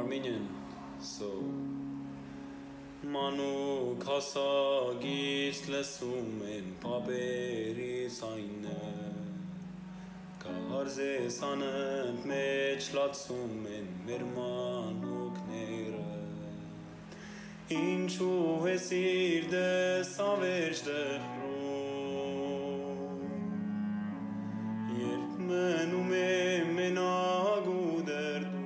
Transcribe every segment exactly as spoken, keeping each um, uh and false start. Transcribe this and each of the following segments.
Armenian, so Manuk հասագից լսում են պապերի սայնը Կարզես անընդ մեջ լացում են մեր մանուկները Ինչու է սիրտս ավերջ դխրում Երբ մնում եմ մենակ ու դրդում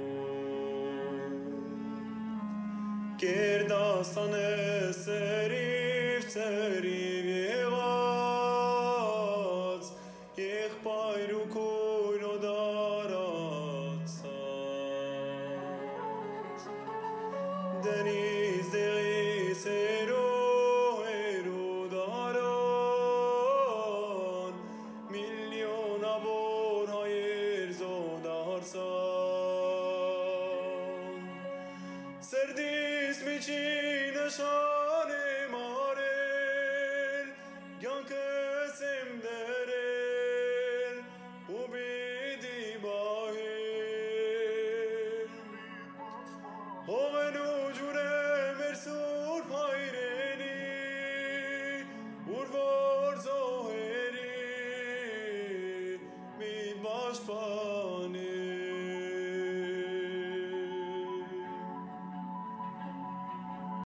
Կերդաստանը սրիվ ծրիվ եղած Եղբայր ու քույր օդարացած Դնից դեղից հերո հերո դարան Միլիոնավոր հայեր զոդարցան Սրդիս միջին նշան եմ արել Կյանքս եմ դրել ու պիտի պահել Հողն ու ջուրը մեր սուրբ հայրենի Ուր որ զոհերի միտ պաշտպան